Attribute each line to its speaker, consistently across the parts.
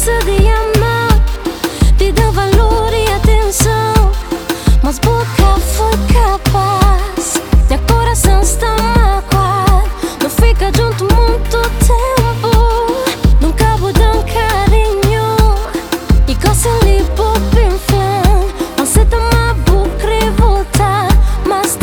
Speaker 1: promessa de amar, de dar valor e atenção, mas boca foi capaz de a coração estar magoado. Não fica junto muito tempo, nunca vou dar carinho e coisa ali por bem flan. Você tá maluco, querer voltar, mas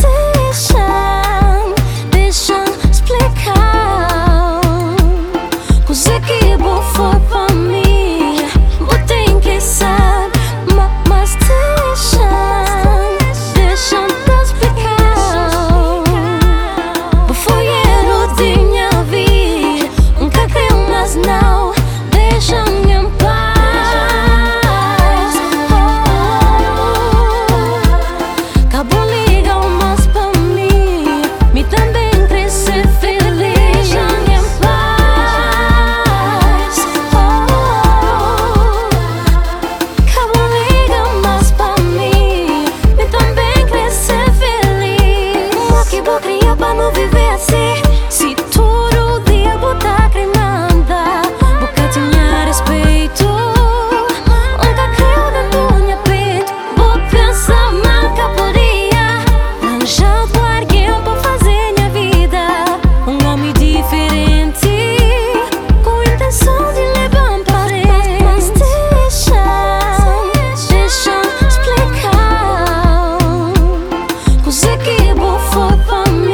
Speaker 1: deixa explicar. Coisa que bom foi pra mim, vou ter que saber, mas deixa explicar. Foi erro de minha vida, nunca creio mais não, deixa-me em paz. Acabou legal, mas pra mim, me também crescer feliz. Deixa-me em paz. Acabou legal, mas pra mim, me também crescer feliz. O que vou criar pra não viver assim? Se todo dia vou tá cremanda, boca tinha respeito, nunca creio dentro do minha peito. Vou pensar, nunca podia arranjar alguém pra fazer minha vida um homem diferente, com intenção de levar pra frente. Mas deixa explicar. Coisa que bom foi pra mim.